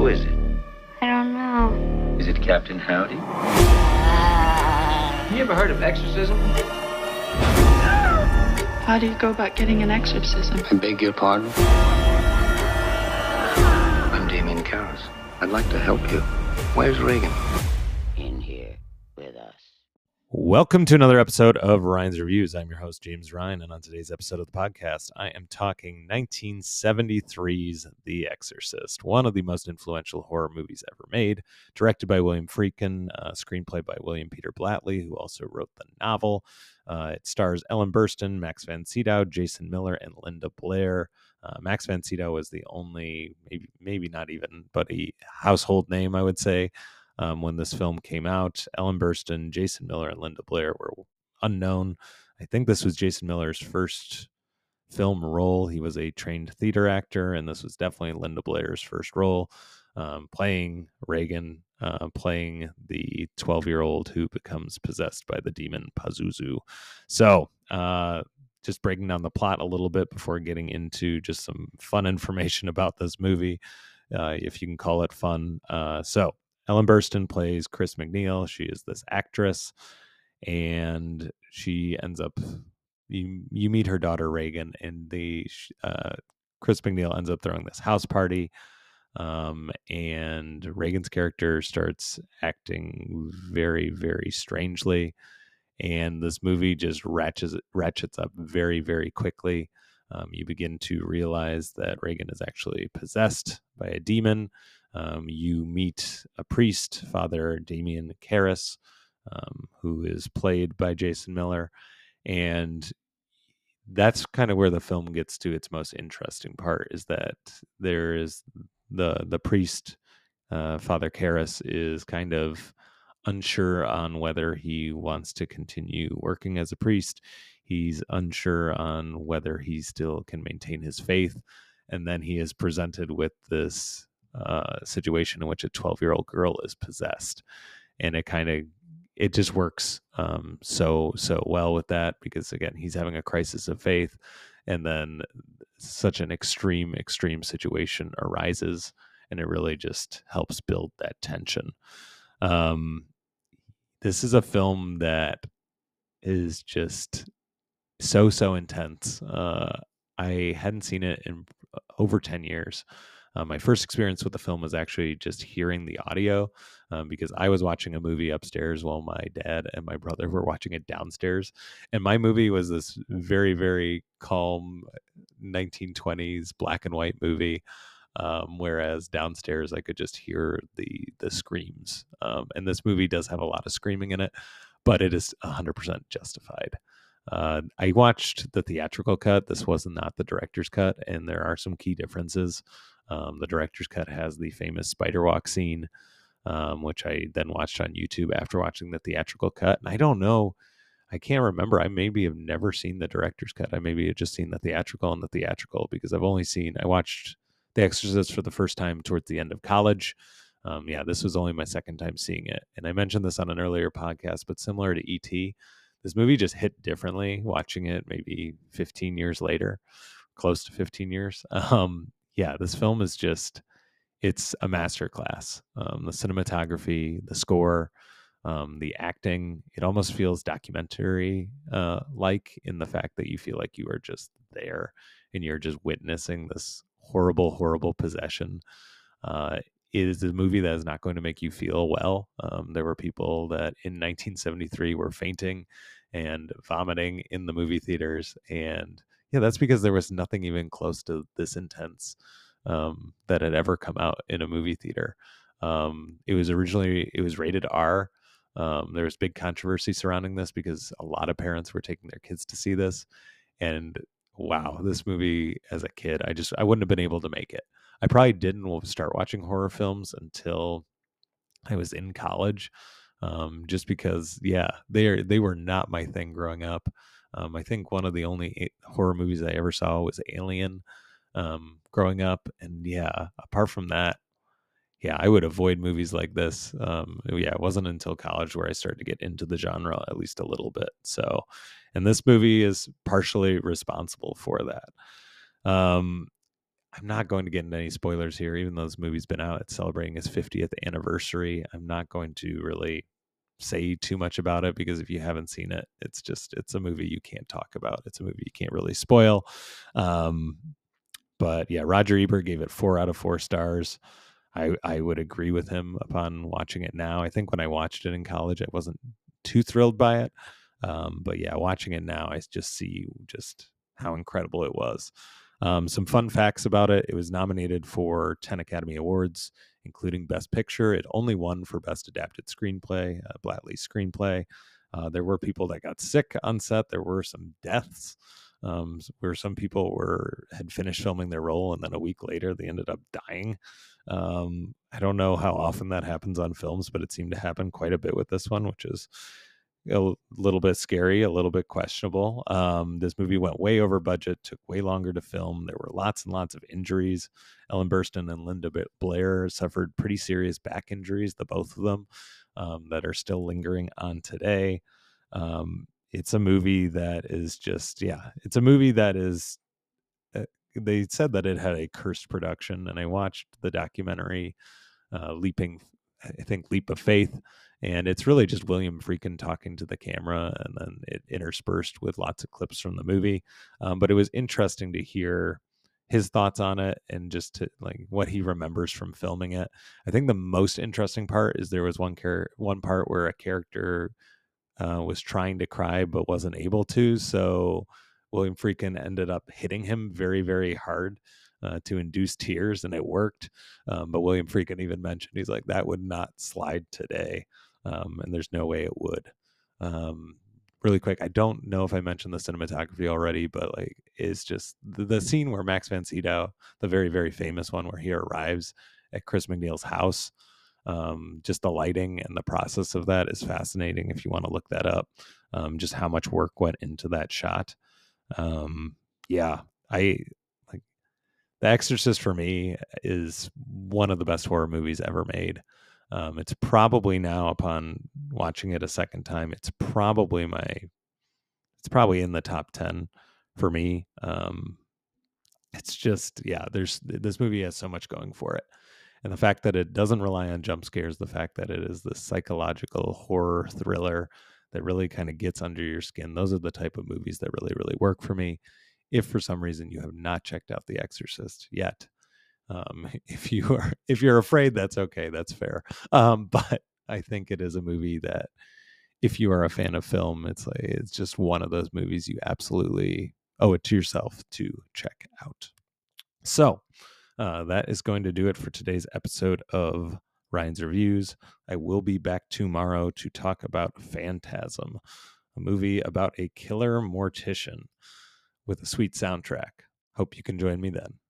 Who is it? I don't know. Is it Captain Howdy? You ever heard of exorcism? How do you go about getting an exorcism? I beg your pardon? I'm Damien Karras. I'd like to help you. Where's Reagan? In here with us. Welcome to another episode of Ryan's Reviews. I'm your host, James Ryan, and on today's episode of the podcast, I am talking 1973's The Exorcist, one of the most influential horror movies ever made, directed by William Friedkin, screenplay by William Peter Blatty, who also wrote the novel. It stars Ellen Burstyn, Max von Sydow, Jason Miller, and Linda Blair. Max von Sydow was the only, maybe not even, but a household name, I would say, when this film came out. Ellen Burstyn, Jason Miller, and Linda Blair were unknown. I think this was Jason Miller's first film role. He was a trained theater actor, and this was definitely Linda Blair's first role, playing Reagan, playing the 12-year-old who becomes possessed by the demon Pazuzu. So, just breaking down the plot a little bit before getting into just some fun information about this movie, if you can call it fun. So Ellen Burstyn plays Chris MacNeil. She is this actress, and she ends up, you meet her daughter Reagan, and Chris MacNeil ends up throwing this house party, and Reagan's character starts acting very, very strangely, and this movie just ratchets up very, very quickly. You begin to realize that Reagan is actually possessed by a demon. You meet a priest, Father Damien Karras, who is played by Jason Miller, and that's kind of where the film gets to its most interesting part, is that there is the priest, Father Karras, is kind of unsure on whether he wants to continue working as a priest. He's unsure on whether he still can maintain his faith, and then he is presented with this situation in which a 12-year-old girl is possessed, and it just works so well with that, because again, he's having a crisis of faith, and then such an extreme situation arises, and it really just helps build that tension. This is a film that is just so intense. I hadn't seen it in over 10 years. My first experience with the film was actually just hearing the audio, because I was watching a movie upstairs while my dad and my brother were watching it downstairs. And my movie was this very, very calm 1920s black and white movie, whereas downstairs I could just hear the screams. And this movie does have a lot of screaming in it, but it is 100% justified. I watched the theatrical cut. This was not the director's cut, and there are some key differences. The director's cut has the famous spider walk scene, which I then watched on YouTube after watching the theatrical cut. And I don't know, I can't remember. I maybe have never seen the director's cut. I maybe have just seen the theatrical because I watched The Exorcist for the first time towards the end of college. This was only my second time seeing it. And I mentioned this on an earlier podcast, but similar to E.T., this movie just hit differently watching it maybe 15 years later, close to 15 years. This film is it's a masterclass. The cinematography, the score, the acting, it almost feels documentary like, in the fact that you feel like you are just there and you're just witnessing this horrible possession. It is a movie that is not going to make you feel well. There were people that in 1973 were fainting and vomiting in the movie theaters. And that's because there was nothing even close to this intense that had ever come out in a movie theater. It was rated R. There was big controversy surrounding this because a lot of parents were taking their kids to see this. And wow, this movie as a kid, I wouldn't have been able to make it. I probably didn't start watching horror films until I was in college, just because, they were not my thing growing up. I think one of the only horror movies I ever saw was Alien, growing up. And apart from that, I would avoid movies like this. It wasn't until college where I started to get into the genre at least a little bit. So, and this movie is partially responsible for that. I'm not going to get into any spoilers here, even though this movie's been out. It's celebrating its 50th anniversary. I'm not going to really say too much about it, because if you haven't seen it, it's a movie you can't talk about. It's a movie you can't really spoil. But yeah, Roger Ebert gave it 4 out of 4 stars. I would agree with him upon watching it now. I think when I watched it in college, I wasn't too thrilled by it. But yeah, watching it now, I just see just how incredible it was. Some fun facts about it. It was nominated for 10 Academy Awards, including Best Picture. It only won for Best Adapted Screenplay, Blattley's screenplay. There were people that got sick on set. There were some deaths, where some people had finished filming their role, and then a week later they ended up dying. I don't know how often that happens on films, but it seemed to happen quite a bit with this one, which is a little bit scary, a little bit questionable. This movie went way over budget, took way longer to film. There were lots and lots of injuries. Ellen Burstyn and Linda Blair suffered pretty serious back injuries, the both of them, that are still lingering on today. It's a movie that is it's a movie that is, they said that it had a cursed production, and I watched the documentary, Leap of Faith, and it's really just William Friedkin talking to the camera, and then it interspersed with lots of clips from the movie. But it was interesting to hear his thoughts on it, and just to what he remembers from filming it. I think the most interesting part is there was one part where a character was trying to cry but wasn't able to, so William Friedkin ended up hitting him very, very hard to induce tears, and it worked. But William Friedkin even mentioned, he's like, that would not slide today, and there's no way it would. Really quick, I don't know if I mentioned the cinematography already, but it's just the scene where Max von Sydow, the very, very famous one where he arrives at Chris McNeil's house. Just the lighting and the process of that is fascinating if you want to look that up. Just how much work went into that shot. The Exorcist for me is one of the best horror movies ever made. It's probably now, upon watching it a second time, it's probably in the top 10 for me. It's just, this movie has so much going for it. And the fact that it doesn't rely on jump scares, the fact that it is this psychological horror thriller that really kind of gets under your skin, those are the type of movies that really, really work for me. If for some reason you have not checked out The Exorcist yet, if you're afraid, that's okay, that's fair. But I think it is a movie that, if you are a fan of film, it's just one of those movies you absolutely owe it to yourself to check out. So that is going to do it for today's episode of Ryan's Reviews. I will be back tomorrow to talk about Phantasm, a movie about a killer mortician with a sweet soundtrack. Hope you can join me then.